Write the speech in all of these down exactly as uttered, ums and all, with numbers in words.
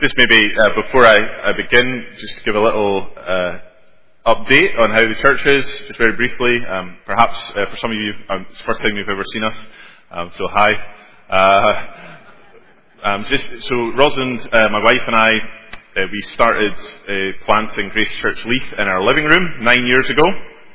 Just maybe uh, before I, I begin, just to give a little uh, update on how the church is, just very briefly. Um, perhaps uh, for some of you, um, it's the first time you've ever seen us, um, so hi. Uh, um, just so Rosalind, uh, my wife and I, uh, we started uh, planting Grace Church Leith in our living room nine years ago.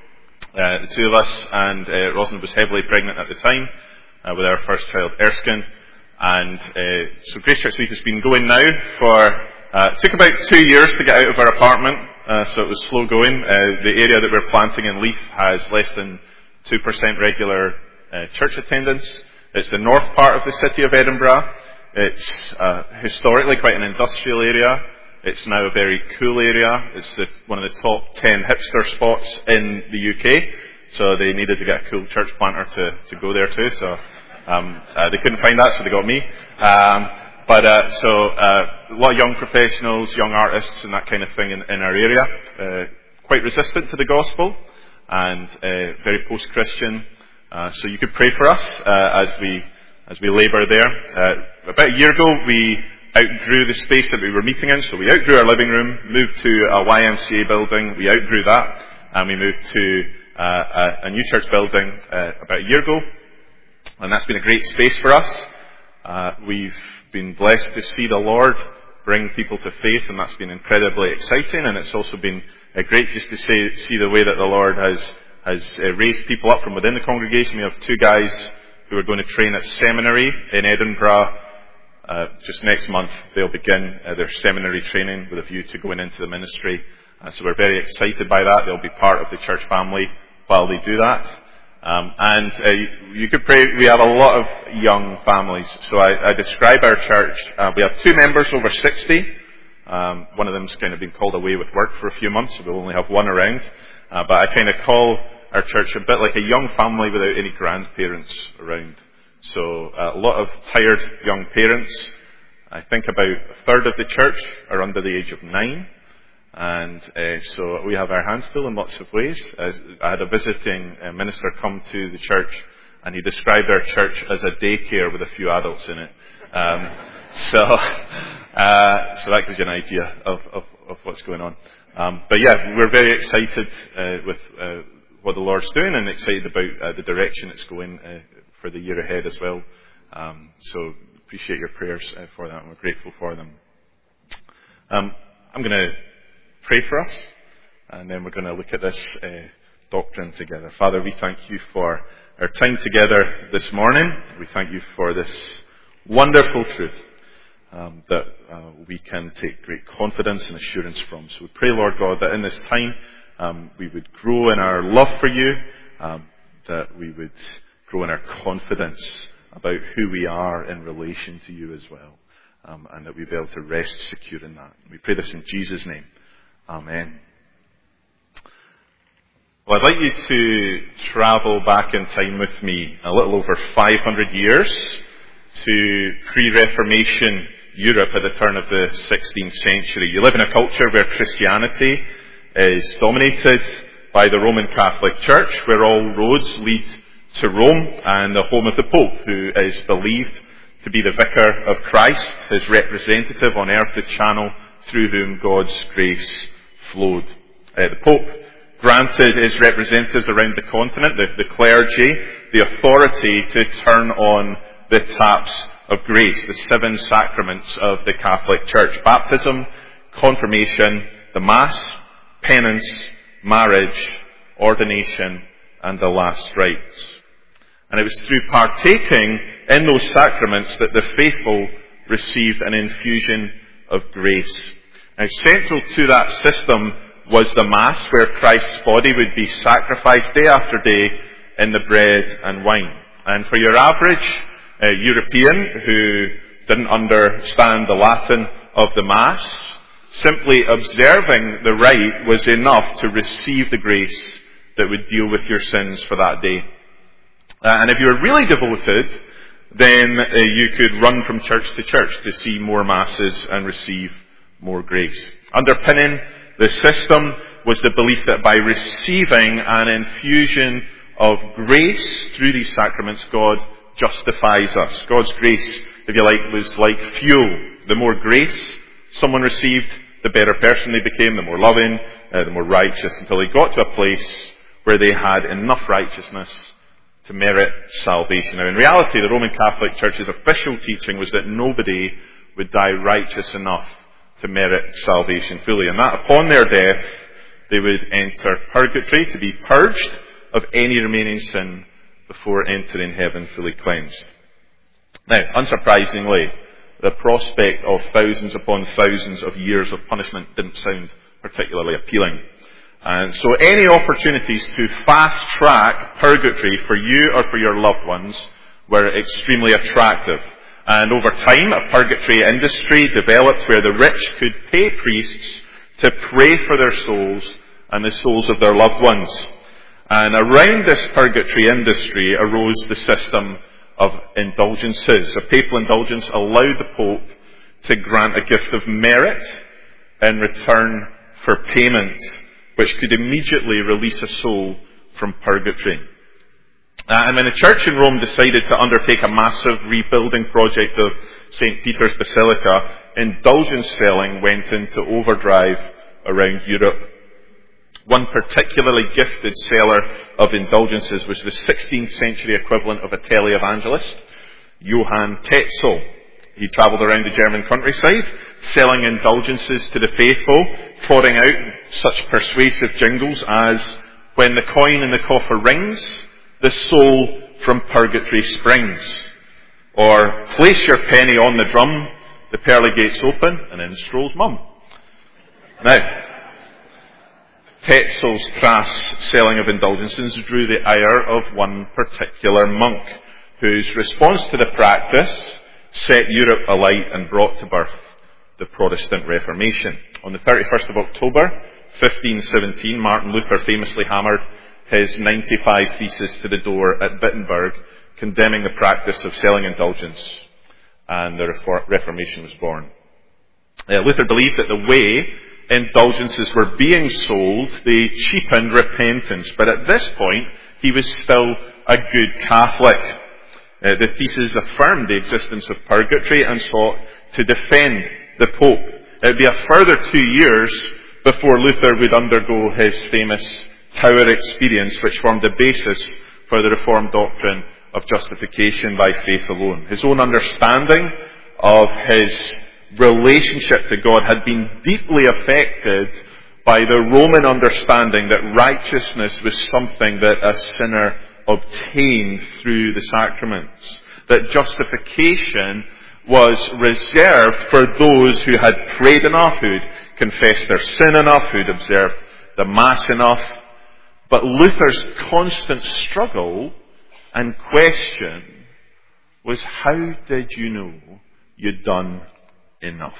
Uh, the two of us, and uh, Rosalind was heavily pregnant at the time uh, with our first child, Erskine. And uh, so Grace Church Leith has been going now for, uh, it took about two years to get out of our apartment, uh, so it was slow going. Uh, the area that we're planting in Leith has less than two percent regular uh, church attendance. It's the north part of the city of Edinburgh. It's uh, historically quite an industrial area. It's now a very cool area. It's the, one of the top ten hipster spots in the U K, so they needed to get a cool church planter to, to go there too, so... Um, uh, they couldn't find that, so they got me. Um, but uh, so uh, a lot of young professionals, young artists, and that kind of thing in, in our area. Uh, quite resistant to the gospel and uh, very post-Christian. Uh, so you could pray for us uh, as we as we labour there. Uh, about a year ago, we outgrew the space that we were meeting in. So we outgrew our living room, moved to a Y M C A building. We outgrew that, and we moved to uh, a, a new church building uh, about a year ago. And that's been a great space for us. Uh, we've been blessed to see the Lord bring people to faith, and that's been incredibly exciting. And it's also been uh, great just to say, see the way that the Lord has has uh, raised people up from within the congregation. We have two guys who are going to train at seminary in Edinburgh. Uh, just next month, they'll begin uh, their seminary training with a view to going into the ministry. Uh, so we're very excited by that. They'll be part of the church family while they do that. Um, and uh, you could pray, we have a lot of young families. So I, I describe our church, uh, we have two members over sixty. Um, one of them's kind of been called away with work for a few months, so we'll only have one around. Uh, but I kind of call our church a bit like a young family without any grandparents around. So uh, a lot of tired young parents. I think about a third of the church are under the age of nine. And uh, so we have our hands full in lots of ways. As I had a visiting uh, minister come to the church, and he described our church as a daycare with a few adults in it. Um, so, uh, so that gives you an idea of, of, of what's going on. Um, but yeah, we're very excited uh, with uh, what the Lord's doing, and excited about uh, the direction it's going uh, for the year ahead as well. Um, so appreciate your prayers uh, for that, and we're grateful for them. Um, I'm going to pray for us, and then we're going to look at this uh, doctrine together. Father, we thank you for our time together this morning. We thank you for this wonderful truth um, that uh, we can take great confidence and assurance from. So we pray, Lord God, that in this time um, we would grow in our love for you, um, that we would grow in our confidence about who we are in relation to you as well, um, and that we'd be able to rest secure in that. We pray this in Jesus' name. Amen. Well, I'd like you to travel back in time with me a little over five hundred years to pre-Reformation Europe at the turn of the sixteenth century. You live in a culture where Christianity is dominated by the Roman Catholic Church, where all roads lead to Rome and the home of the Pope, who is believed to be the vicar of Christ, his representative on earth, the channel through whom God's grace flowed. Uh, the Pope granted his representatives around the continent, the, the clergy, the authority to turn on the taps of grace, the seven sacraments of the Catholic Church: baptism, confirmation, the Mass, penance, marriage, ordination, and the last rites. And it was through partaking in those sacraments that the faithful received an infusion of grace. Now, central to that system was the Mass, where Christ's body would be sacrificed day after day in the bread and wine. And for your average uh, European who didn't understand the Latin of the Mass, simply observing the rite was enough to receive the grace that would deal with your sins for that day. Uh, and if you were really devoted, then uh, you could run from church to church to see more Masses and receive more grace. Underpinning the system was the belief that by receiving an infusion of grace through these sacraments, God justifies us. God's grace, if you like, was like fuel. The more grace someone received, the better person they became, the more loving, uh, the more righteous, until they got to a place where they had enough righteousness to merit salvation. Now, in reality, the Roman Catholic Church's official teaching was that nobody would die righteous enough to merit salvation fully, and that upon their death, they would enter purgatory to be purged of any remaining sin before entering heaven fully cleansed. Now, unsurprisingly, the prospect of thousands upon thousands of years of punishment didn't sound particularly appealing. And so any opportunities to fast-track purgatory for you or for your loved ones were extremely attractive. And over time, a purgatory industry developed where the rich could pay priests to pray for their souls and the souls of their loved ones. And around this purgatory industry arose the system of indulgences. A papal indulgence allowed the Pope to grant a gift of merit in return for payment, which could immediately release a soul from purgatory. Uh, and when the church in Rome decided to undertake a massive rebuilding project of Saint Peter's Basilica, indulgence selling went into overdrive around Europe. One particularly gifted seller of indulgences was the sixteenth century equivalent of a televangelist, Johann Tetzel. He travelled around the German countryside, selling indulgences to the faithful, trotting out such persuasive jingles as, "When the coin in the coffer rings, the soul from purgatory springs." Or, "Place your penny on the drum, the pearly gates open, and in strolls mum." Now, Tetzel's crass selling of indulgences drew the ire of one particular monk, whose response to the practice set Europe alight and brought to birth the Protestant Reformation. On the thirty-first of October, fifteen seventeen, Martin Luther famously hammered his ninety-five theses to the door at Wittenberg, condemning the practice of selling indulgence, and the Reformation was born. Uh, Luther believed that the way indulgences were being sold, they cheapened repentance, but at this point, he was still a good Catholic. Uh, the theses affirmed the existence of purgatory and sought to defend the Pope. It would be a further two years before Luther would undergo his famous Tower experience, which formed the basis for the Reformed doctrine of justification by faith alone. His own understanding of his relationship to God had been deeply affected by the Roman understanding that righteousness was something that a sinner obtained through the sacraments. That justification was reserved for those who had prayed enough, who'd confessed their sin enough, who'd observed the Mass enough. But Luther's constant struggle and question was, how did you know you'd done enough?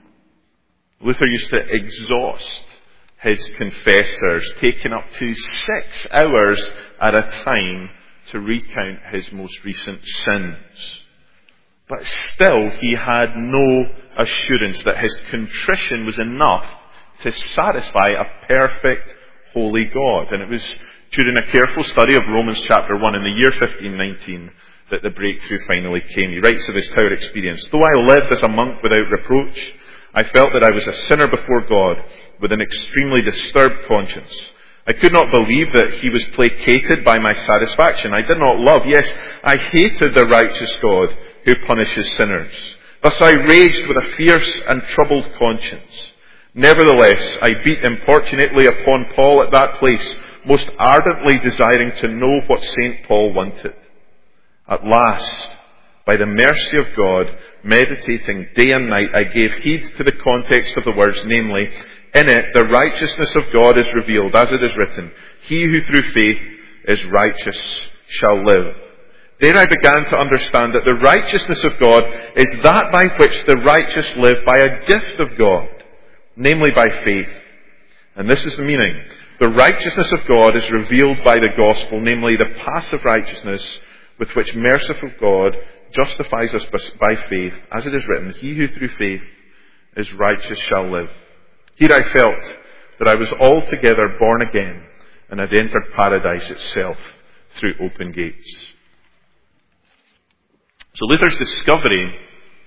Luther used to exhaust his confessors, taking up to six hours at a time to recount his most recent sins. But still, he had no assurance that his contrition was enough to satisfy a perfect, holy God. And it was during a careful study of Romans chapter one in the year fifteen nineteen that the breakthrough finally came. He writes of his Tower experience. "Though I lived as a monk without reproach, I felt that I was a sinner before God with an extremely disturbed conscience. I could not believe that he was placated by my satisfaction. I did not love, yes, I hated the righteous God who punishes sinners. Thus I raged with a fierce and troubled conscience. Nevertheless, I beat importunately upon Paul at that place, most ardently desiring to know what Saint Paul wanted. At last, by the mercy of God, meditating day and night, I gave heed to the context of the words, namely, in it the righteousness of God is revealed, as it is written, he who through faith is righteous shall live. There I began to understand that the righteousness of God is that by which the righteous live by a gift of God, namely by faith. And this is the meaning. The righteousness of God is revealed by the gospel, namely the passive righteousness with which merciful God justifies us by faith, as it is written, he who through faith is righteous shall live. Here I felt that I was altogether born again and had entered paradise itself through open gates." So Luther's discovery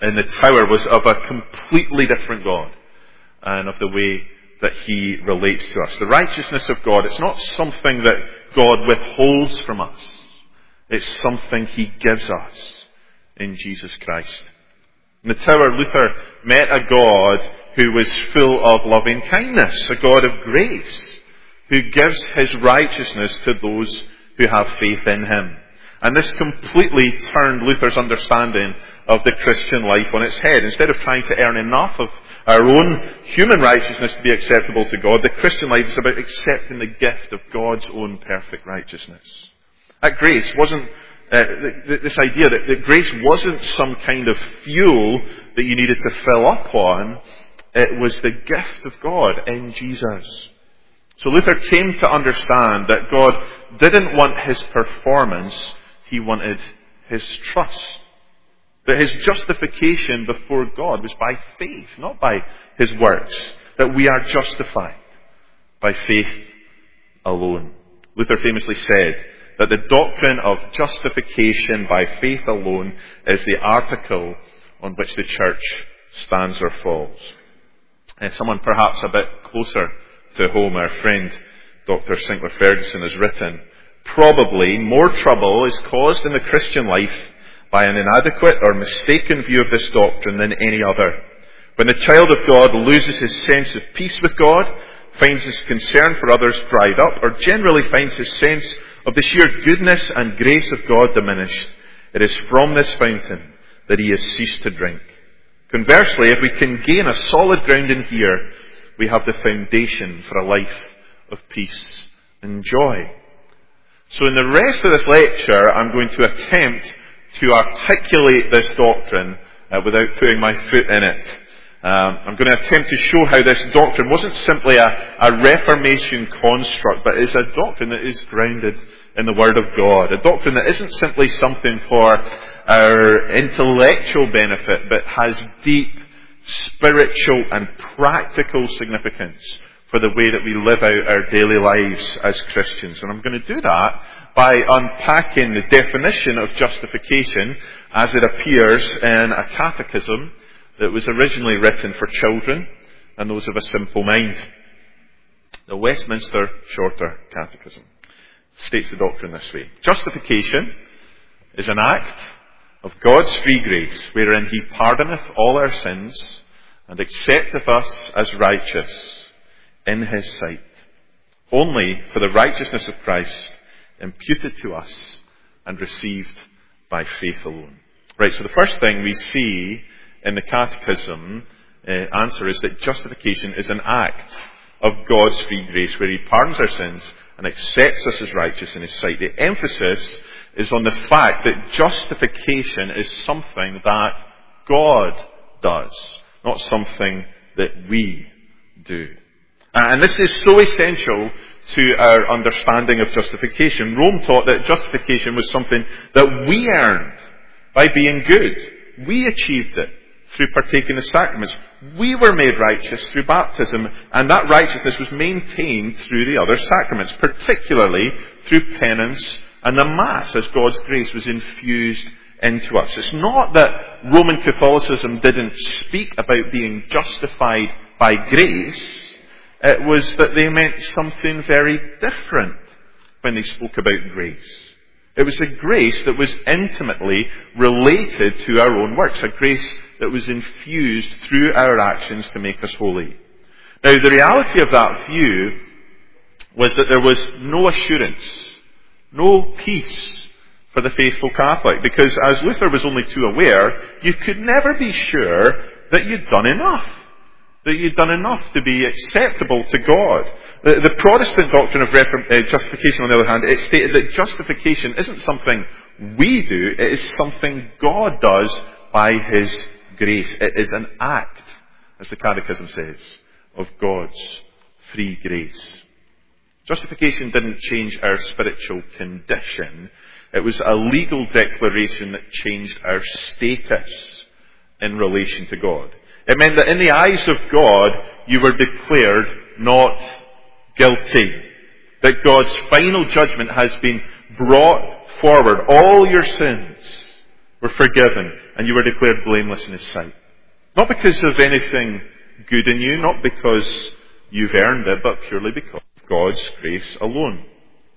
in the tower was of a completely different God and of the way that he relates to us. The righteousness of God, it's not something that God withholds from us. It's something he gives us in Jesus Christ. In the tower, Luther met a God who was full of loving kindness, a God of grace, who gives his righteousness to those who have faith in him. And this completely turned Luther's understanding of the Christian life on its head. Instead of trying to earn enough of our own human righteousness to be acceptable to God, the Christian life is about accepting the gift of God's own perfect righteousness. That grace wasn't, uh, this idea that, that grace wasn't some kind of fuel that you needed to fill up on. It was the gift of God in Jesus. So Luther came to understand that God didn't want his performance, he wanted his trust. That his justification before God was by faith, not by his works. That we are justified by faith alone. Luther famously said that the doctrine of justification by faith alone is the article on which the church stands or falls. And someone perhaps a bit closer to home, our friend Doctor Sinclair Ferguson has written, probably more trouble is caused in the Christian life by an inadequate or mistaken view of this doctrine than any other. When the child of God loses his sense of peace with God, finds his concern for others dried up, or generally finds his sense of the sheer goodness and grace of God diminished, it is from this fountain that he has ceased to drink. Conversely, if we can gain a solid ground in here, we have the foundation for a life of peace and joy. So in the rest of this lecture, I'm going to attempt to articulate this doctrine uh, without putting my foot in it. Um, I'm going to attempt to show how this doctrine wasn't simply a, a Reformation construct, but is a doctrine that is grounded in the Word of God. A doctrine that isn't simply something for our intellectual benefit, but has deep spiritual and practical significance for the way that we live out our daily lives as Christians. And I'm going to do that by unpacking the definition of justification as it appears in a catechism that was originally written for children and those of a simple mind. The Westminster Shorter Catechism states the doctrine this way. Justification is an act of God's free grace, wherein he pardoneth all our sins and accepteth us as righteous in his sight, only for the righteousness of Christ imputed to us and received by faith alone. Right, so the first thing we see in the Catechism uh, answer is that justification is an act of God's free grace, where he pardons our sins and accepts us as righteous in his sight. The emphasis is on the fact that justification is something that God does, not something that we do. And this is so essential to our understanding of justification. Rome taught that justification was something that we earned by being good. We achieved it through partaking of sacraments. We were made righteous through baptism, and that righteousness was maintained through the other sacraments, particularly through penance and the Mass, as God's grace was infused into us. It's not that Roman Catholicism didn't speak about being justified by grace. It was that they meant something very different when they spoke about grace. It was a grace that was intimately related to our own works, a grace that was infused through our actions to make us holy. Now, the reality of that view was that there was no assurance, no peace for the faithful Catholic, because as Luther was only too aware, you could never be sure that you'd done enough. That you'd done enough to be acceptable to God. The, the Protestant doctrine of reform, uh, justification, on the other hand, it stated that justification isn't something we do, it is something God does by his grace. It is an act, as the Catechism says, of God's free grace. Justification didn't change our spiritual condition. It was a legal declaration that changed our status in relation to God. It meant that in the eyes of God, you were declared not guilty. That God's final judgment has been brought forward. All your sins were forgiven, and you were declared blameless in His sight. Not because of anything good in you, not because you've earned it, but purely because of God's grace alone.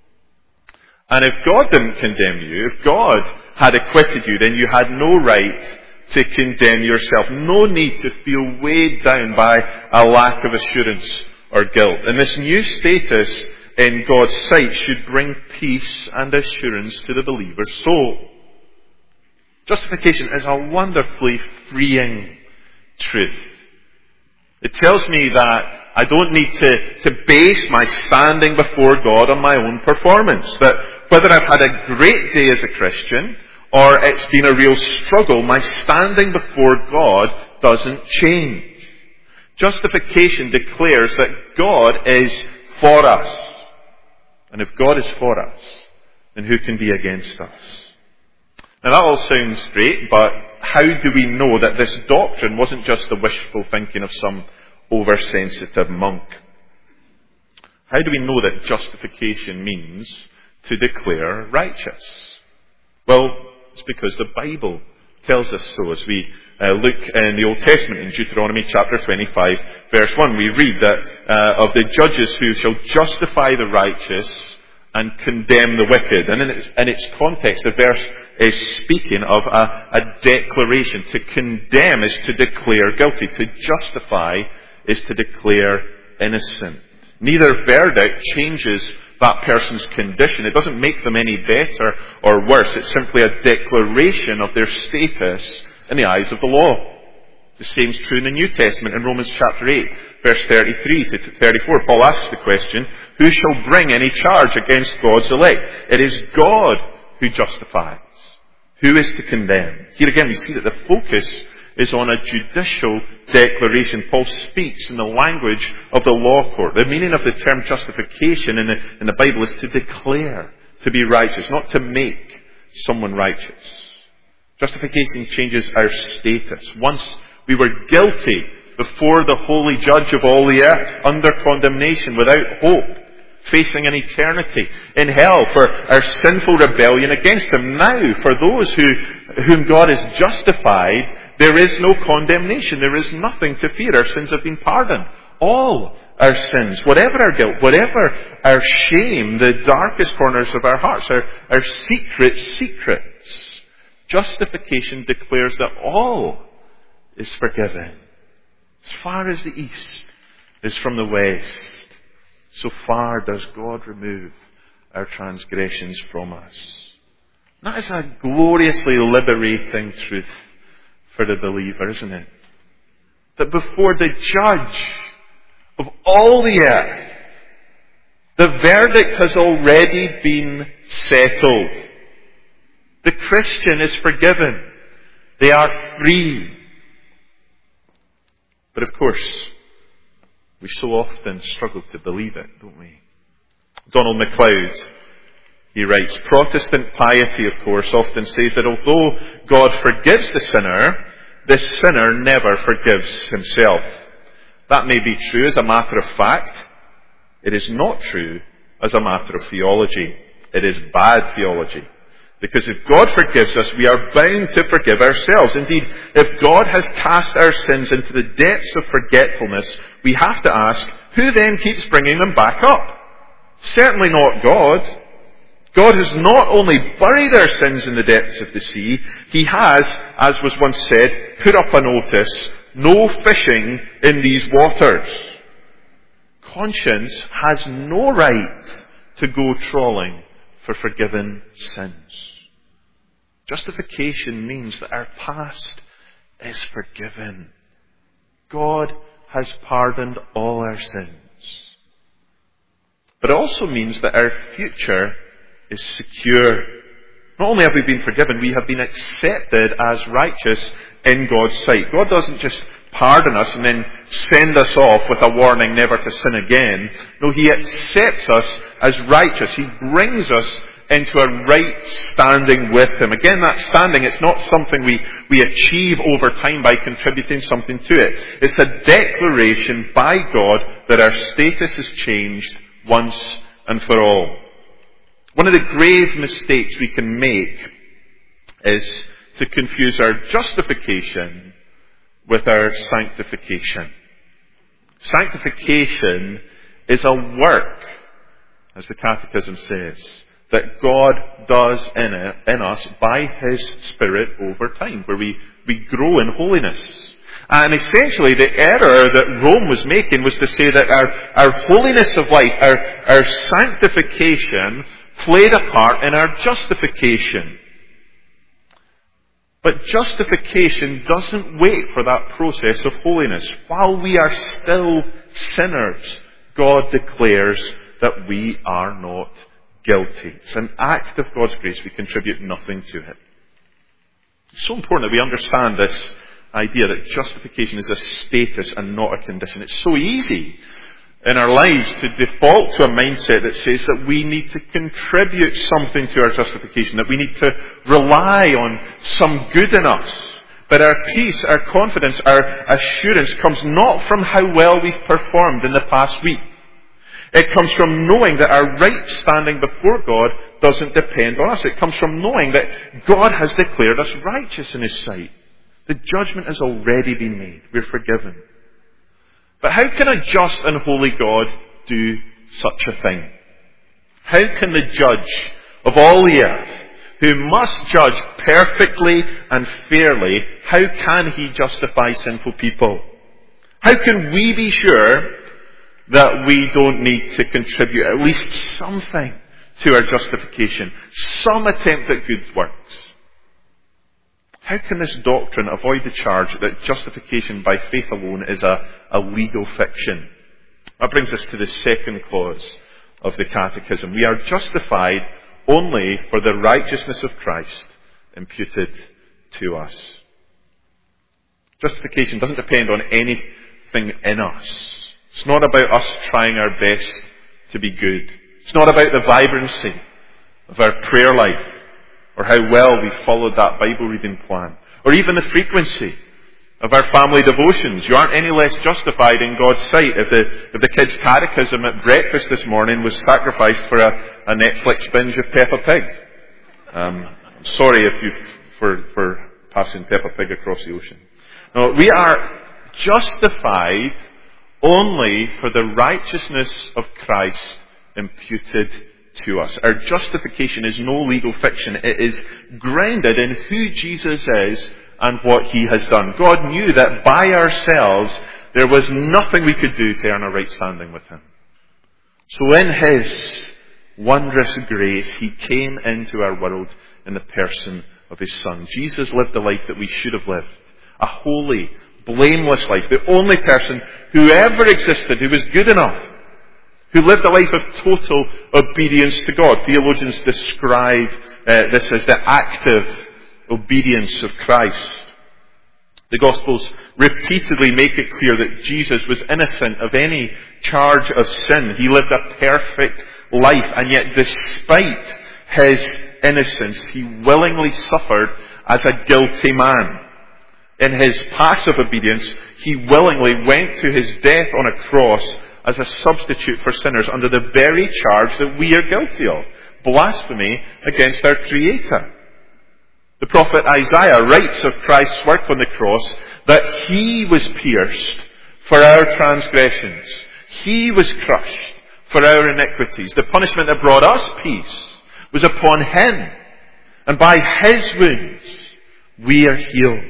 And if God didn't condemn you, if God had acquitted you, then you had no right to condemn yourself. No need to feel weighed down by a lack of assurance or guilt. And this new status in God's sight should bring peace and assurance to the believer's soul. Justification is a wonderfully freeing truth. It tells me that I don't need to, to base my standing before God on my own performance. That whether I've had a great day as a Christian or it's been a real struggle, my standing before God doesn't change. Justification declares that God is for us. And if God is for us, then who can be against us? Now that all sounds great, but how do we know that this doctrine wasn't just the wishful thinking of some oversensitive monk? How do we know that justification means to declare righteous? Well, it's because the Bible tells us so. As we uh, look in the Old Testament, in Deuteronomy chapter twenty-five, verse one, we read that uh, of the judges who shall justify the righteous and condemn the wicked. And in its, in its context, the verse is speaking of a, a declaration. To condemn is to declare guilty. To justify is to declare innocent. Neither verdict changes that person's condition. It doesn't make them any better or worse. It's simply a declaration of their status in the eyes of the law. The same is true in the New Testament. In Romans chapter eight, verse thirty-three to thirty-four, Paul asks the question, who shall bring any charge against God's elect? It is God who justifies. Who is to condemn? Here again we see that the focus is on a judicial declaration. Paul speaks in the language of the law court. The meaning of the term justification in the, in the Bible is to declare to be righteous, not to make someone righteous. Justification changes our status. Once we were guilty before the holy judge of all the earth, under condemnation, without hope, facing an eternity in hell for our sinful rebellion against Him. Now, for those who, whom God has justified, there is no condemnation. There is nothing to fear. Our sins have been pardoned. All our sins, whatever our guilt, whatever our shame, the darkest corners of our hearts, our, our secret secrets, justification declares that all is forgiven. As far as the east is from the west, so far does God remove our transgressions from us. That is a gloriously liberating truth for the believer, isn't it? That before the judge of all the earth, the verdict has already been settled. The Christian is forgiven. They are free. But of course, we so often struggle to believe it, don't we? Donald MacLeod, he writes, Protestant piety, of course, often says that although God forgives the sinner, the sinner never forgives himself. That may be true as a matter of fact. It is not true as a matter of theology. It is bad theology. Because if God forgives us, we are bound to forgive ourselves. Indeed, if God has cast our sins into the depths of forgetfulness, we have to ask, who then keeps bringing them back up? Certainly not God. God has not only buried our sins in the depths of the sea, He has, as was once said, put up a notice, no fishing in these waters. Conscience has no right to go trawling for forgiven sins. Justification means that our past is forgiven. God has pardoned all our sins. But it also means that our future is secure. Not only have we been forgiven, we have been accepted as righteous in God's sight. God doesn't just pardon us and then send us off with a warning never to sin again. No, He accepts us as righteous. He brings us into a right standing with Him. Again, that standing, it's not something we, we achieve over time by contributing something to it. It's a declaration by God that our status has changed once and for all. One of the grave mistakes we can make is to confuse our justification with our sanctification. Sanctification is a work, as the Catechism says, that God does in, it, in us by His Spirit over time, where we, we grow in holiness. And essentially the error that Rome was making was to say that our, our holiness of life, our, our sanctification played a part in our justification. But justification doesn't wait for that process of holiness. While we are still sinners, God declares that we are not guilty. It's an act of God's grace. We contribute nothing to it. It's so important that we understand this idea that justification is a status and not a condition. It's so easy in our lives to default to a mindset that says that we need to contribute something to our justification, that we need to rely on some good in us. But our peace, our confidence, our assurance comes not from how well we've performed in the past week. It comes from knowing that our right standing before God doesn't depend on us. It comes from knowing that God has declared us righteous in His sight. The judgment has already been made. We're forgiven. But how can a just and holy God do such a thing? How can the judge of all the earth, who must judge perfectly and fairly, how can He justify sinful people? How can we be sure that we don't need to contribute at least something to our justification? Some attempt at good works. How can this doctrine avoid the charge that justification by faith alone is a, a legal fiction? That brings us to the second clause of the Catechism. We are justified only for the righteousness of Christ imputed to us. Justification doesn't depend on anything in us. It's not about us trying our best to be good. It's not about the vibrancy of our prayer life, or how well we followed that Bible reading plan, or even the frequency of our family devotions. You aren't any less justified in God's sight if the, if the kids' catechism at breakfast this morning was sacrificed for a, a Netflix binge of Peppa Pig. Um, I'm sorry if you for for passing Peppa Pig across the ocean. No, we are justified only for the righteousness of Christ imputed to us. Our justification is no legal fiction. It is grounded in who Jesus is and what He has done. God knew that by ourselves there was nothing we could do to earn a right standing with Him. So in His wondrous grace, He came into our world in the person of His Son. Jesus lived the life that we should have lived. A holy, blameless life. The only person who ever existed who was good enough, who lived a life of total obedience to God. Theologians describe uh, this as the active obedience of Christ. The Gospels repeatedly make it clear that Jesus was innocent of any charge of sin. He lived a perfect life, and yet despite His innocence, He willingly suffered as a guilty man. In His passive obedience, He willingly went to His death on a cross as a substitute for sinners under the very charge that we are guilty of. Blasphemy against our Creator. The prophet Isaiah writes of Christ's work on the cross that He was pierced for our transgressions. He was crushed for our iniquities. The punishment that brought us peace was upon Him. And by His wounds we are healed.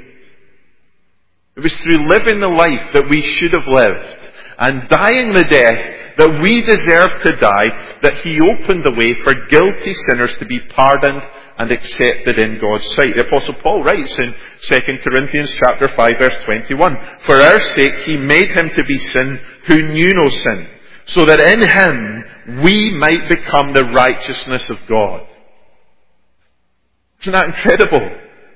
It was through living the life that we should have lived and dying the death that we deserve to die that He opened the way for guilty sinners to be pardoned and accepted in God's sight. The Apostle Paul writes in Second Corinthians chapter five verse twenty-one, "For our sake He made Him to be sin who knew no sin, so that in Him we might become the righteousness of God." Isn't that incredible?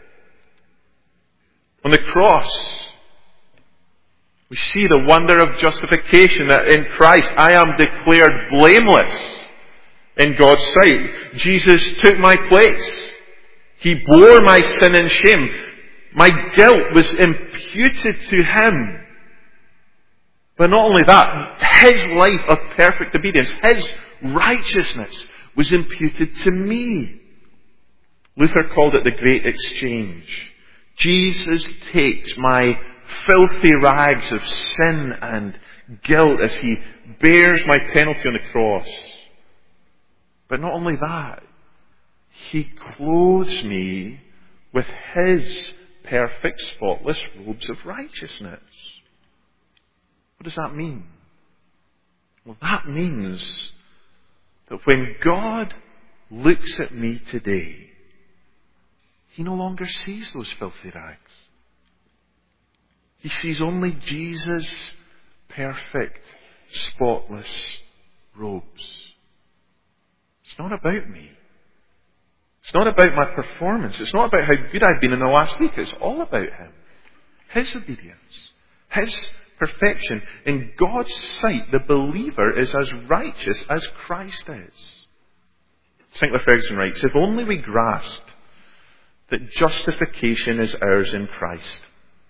On the cross, we see the wonder of justification, that in Christ I am declared blameless in God's sight. Jesus took my place. He bore my sin and shame. My guilt was imputed to Him. But not only that, His life of perfect obedience, His righteousness was imputed to me. Luther called it the great exchange. Jesus takes my filthy rags of sin and guilt as he bears my penalty on the cross. But not only that, he clothes me with his perfect, spotless robes of righteousness. What does that mean? Well, that means that when God looks at me today, he no longer sees those filthy rags. He sees only Jesus' perfect, spotless robes. It's not about me. It's not about my performance. It's not about how good I've been in the last week. It's all about him. His obedience. His perfection. In God's sight, the believer is as righteous as Christ is. Saint Ferguson writes, if only we grasped that justification is ours in Christ,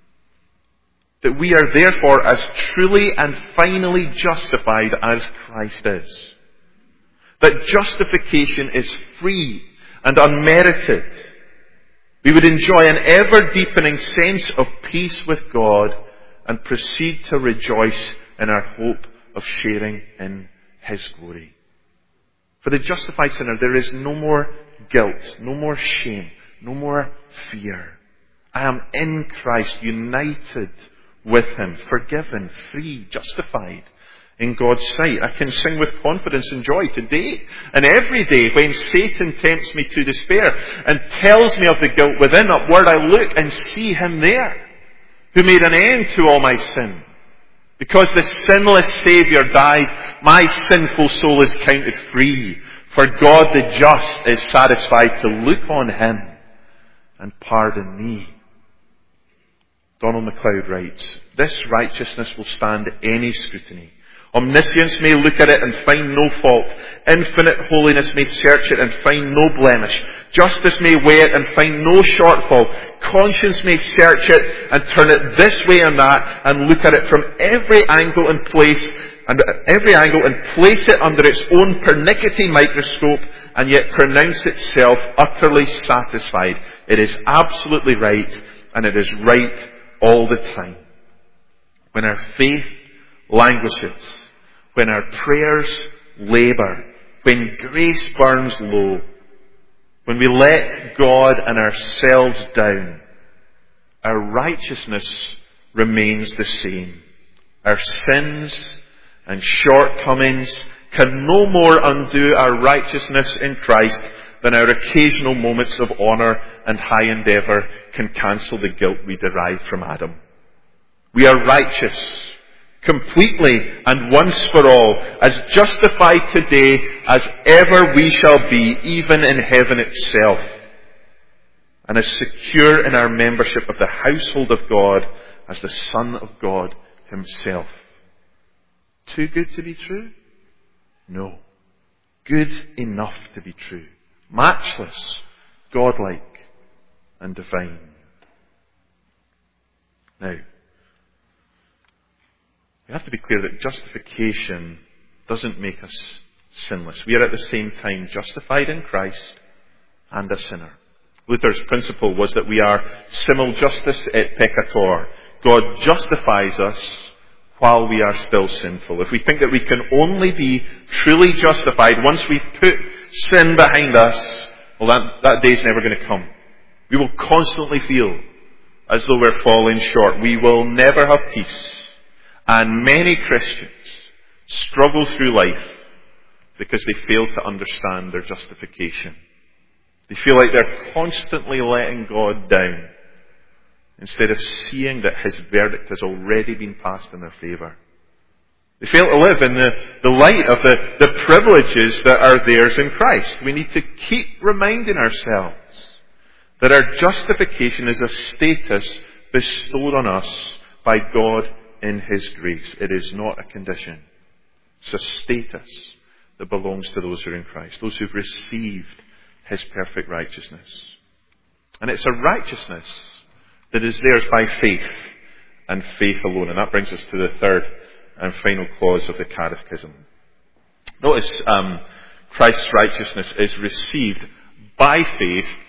that we are therefore as truly and finally justified as Christ is, that justification is free and unmerited, we would enjoy an ever-deepening sense of peace with God and proceed to rejoice in our hope of sharing in his glory. For the justified sinner, there is no more guilt, no more shame, no more fear. I am in Christ, united with him, forgiven, free, justified in God's sight. I can sing with confidence and joy today and every day when Satan tempts me to despair and tells me of the guilt within. Upward I look and see him there, who made an end to all my sin. Because the sinless Saviour died, my sinful soul is counted free. For God the just is satisfied to look on him and pardon me. Donald MacLeod writes, this righteousness will stand any scrutiny. Omniscience may look at it and find no fault. Infinite holiness may search it and find no blemish. Justice may weigh it and find no shortfall. Conscience may search it and turn it this way and that and look at it from every angle and place and every angle and place it under its own pernickety microscope and yet pronounce itself utterly satisfied. It is absolutely right and it is right all the time. When our faith languishes, when our prayers labour, when grace burns low, when we let God and ourselves down, our righteousness remains the same. Our sins and shortcomings can no more undo our righteousness in Christ than our occasional moments of honour and high endeavour can cancel the guilt we derive from Adam. We are righteous, completely and once for all, as justified today as ever we shall be, even in heaven itself, and as secure in our membership of the household of God as the Son of God himself. Too good to be true? No. Good enough to be true. Matchless, godlike, and divine. Now, we have to be clear that justification doesn't make us sinless. We are at the same time justified in Christ and a sinner. Luther's principle was that we are simul justus et peccator. God justifies us while we are still sinful. If we think that we can only be truly justified once we've put sin behind us, well, that, that day's never going to come. We will constantly feel as though we're falling short. We will never have peace. And many Christians struggle through life because they fail to understand their justification. They feel like they're constantly letting God down instead of seeing that his verdict has already been passed in their favour. They fail to live in the, the light of the, the privileges that are theirs in Christ. We need to keep reminding ourselves that our justification is a status bestowed on us by God in his grace. It is not a condition. It's a status that belongs to those who are in Christ, those who've received his perfect righteousness. And it's a righteousness that is theirs by faith and faith alone. And that brings us to the third and final clause of the Catechism. Notice um, Christ's righteousness is received by faith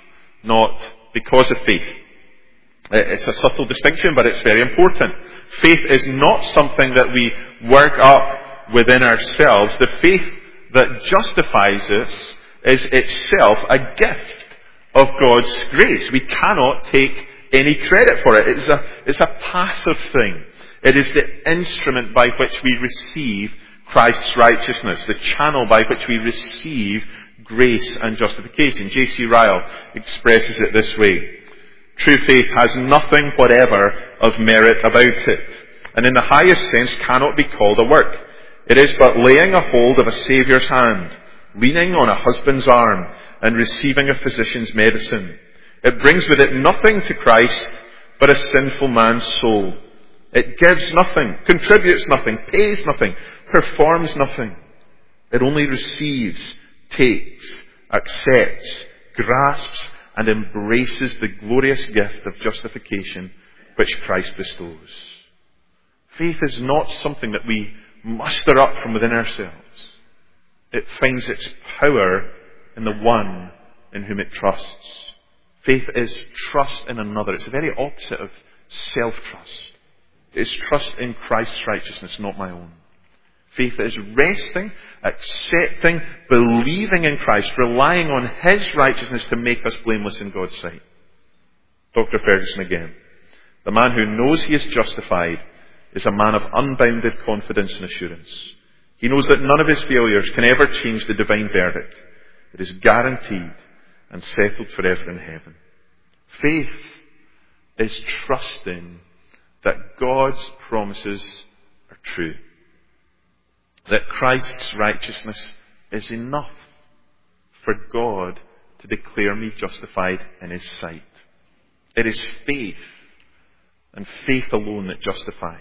not because of faith. It's a subtle distinction, but it's very important. Faith is not something that we work up within ourselves. The faith that justifies us is itself a gift of God's grace. We cannot take any credit for it. It's a, it's a passive thing. It is the instrument by which we receive Christ's righteousness, the channel by which we receive grace and justification. J C Ryle expresses it this way: true faith has nothing whatever of merit about it, and in the highest sense cannot be called a work. It is but laying a hold of a Saviour's hand, leaning on a husband's arm, and receiving a physician's medicine. It brings with it nothing to Christ but a sinful man's soul. It gives nothing, contributes nothing, pays nothing, performs nothing. It only receives, takes, accepts, grasps, and embraces the glorious gift of justification which Christ bestows. Faith is not something that we muster up from within ourselves. It finds its power in the one in whom it trusts. Faith is trust in another. It's the very opposite of self-trust. It is trust in Christ's righteousness, not my own. Faith is resting, accepting, believing in Christ, relying on His righteousness to make us blameless in God's sight. Doctor Ferguson again. The man who knows he is justified is a man of unbounded confidence and assurance. He knows that none of his failures can ever change the divine verdict. It is guaranteed and settled forever in heaven. Faith is trusting that God's promises are true. That Christ's righteousness is enough for God to declare me justified in His sight. It is faith, and faith alone, that justifies.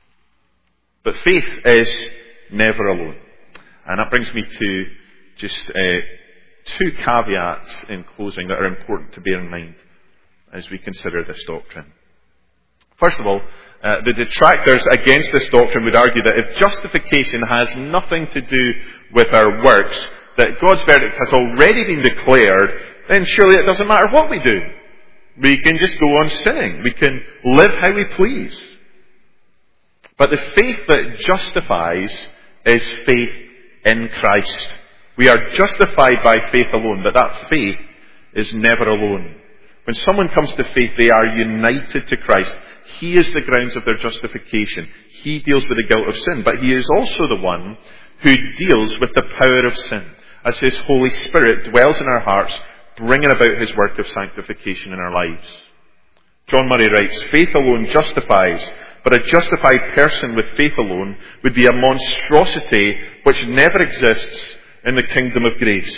But faith is never alone. And that brings me to just uh, two caveats in closing that are important to bear in mind as we consider this doctrine. First of all, uh, the detractors against this doctrine would argue that if justification has nothing to do with our works, that God's verdict has already been declared, then surely it doesn't matter what we do. We can just go on sinning. We can live how we please. But the faith that justifies is faith in Christ. We are justified by faith alone, but that faith is never alone. When someone comes to faith, they are united to Christ. He is the grounds of their justification. He deals with the guilt of sin, but He is also the one who deals with the power of sin, as His Holy Spirit dwells in our hearts, bringing about His work of sanctification in our lives. John Murray writes, faith alone justifies, but a justified person with faith alone would be a monstrosity which never exists in the kingdom of grace.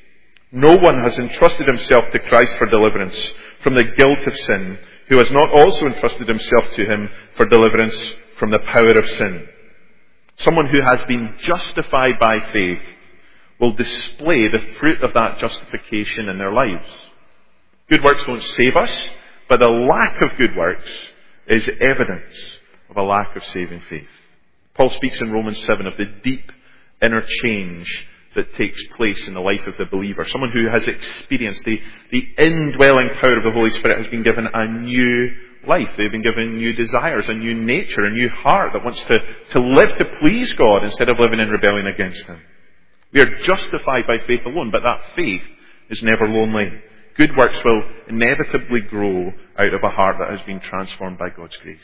No one has entrusted himself to Christ for deliverance from the guilt of sin, who has not also entrusted himself to Him for deliverance from the power of sin. Someone who has been justified by faith will display the fruit of that justification in their lives. Good works don't save us, but the lack of good works is evidence of a lack of saving faith. Paul speaks in Romans seven of the deep inner change that takes place in the life of the believer. Someone who has experienced the, the indwelling power of the Holy Spirit has been given a new life. They've been given new desires, a new nature, a new heart that wants to, to live to please God instead of living in rebellion against Him. We are justified by faith alone, but that faith is never lonely. Good works will inevitably grow out of a heart that has been transformed by God's grace.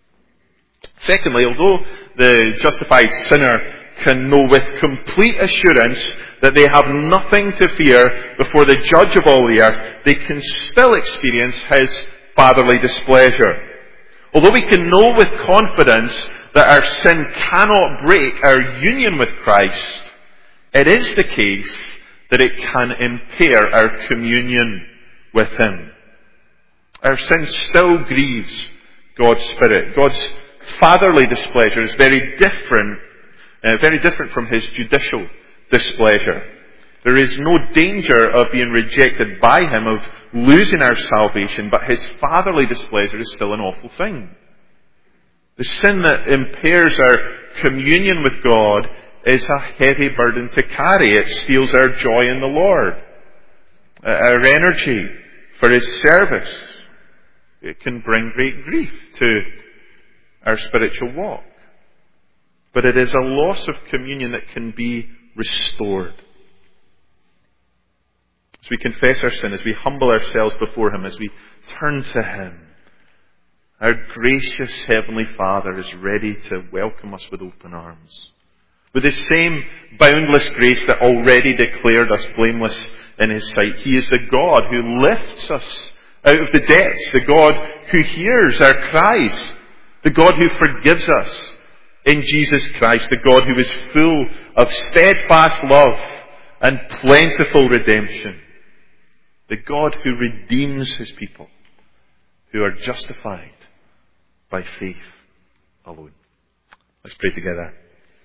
Secondly, although the justified sinner can know with complete assurance that they have nothing to fear before the judge of all the earth, they can still experience His fatherly displeasure. Although we can know with confidence that our sin cannot break our union with Christ, it is the case that it can impair our communion with Him. Our sin still grieves God's Spirit. God's fatherly displeasure is very different, uh, very different from His judicial displeasure. There is no danger of being rejected by Him, of losing our salvation, but His fatherly displeasure is still an awful thing. The sin that impairs our communion with God is a heavy burden to carry. It steals our joy in the Lord, our energy, for his service, it can bring great grief to our spiritual walk. But it is a loss of communion that can be restored. As we confess our sin, as we humble ourselves before him, as we turn to him, our gracious Heavenly Father is ready to welcome us with open arms. With the same boundless grace that already declared us blameless in his sight. He is the God who lifts us out of the depths, the God who hears our cries, the God who forgives us in Jesus Christ, the God who is full of steadfast love and plentiful redemption. The God who redeems his people, who are justified by faith alone. Let's pray together.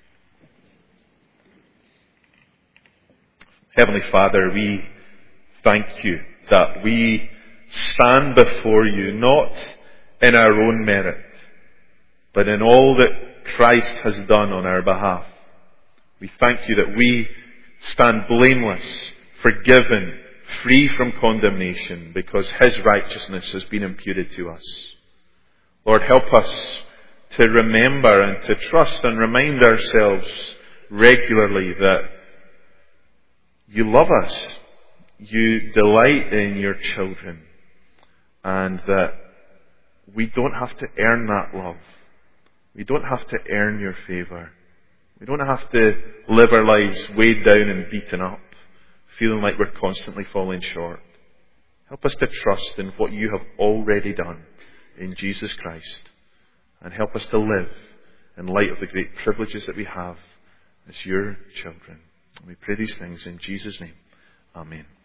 Heavenly Father, we thank you that we stand before you not in our own merit, but in all that Christ has done on our behalf. We thank you that we stand blameless, forgiven, free from condemnation, because his righteousness has been imputed to us. Lord, help us to remember and to trust and remind ourselves regularly that you love us, you delight in your children, and that we don't have to earn that love. We don't have to earn your favour. We don't have to live our lives weighed down and beaten up, feeling like we're constantly falling short. Help us to trust in what you have already done in Jesus Christ, and help us to live in light of the great privileges that we have as your children. And we pray these things in Jesus' name. Amen.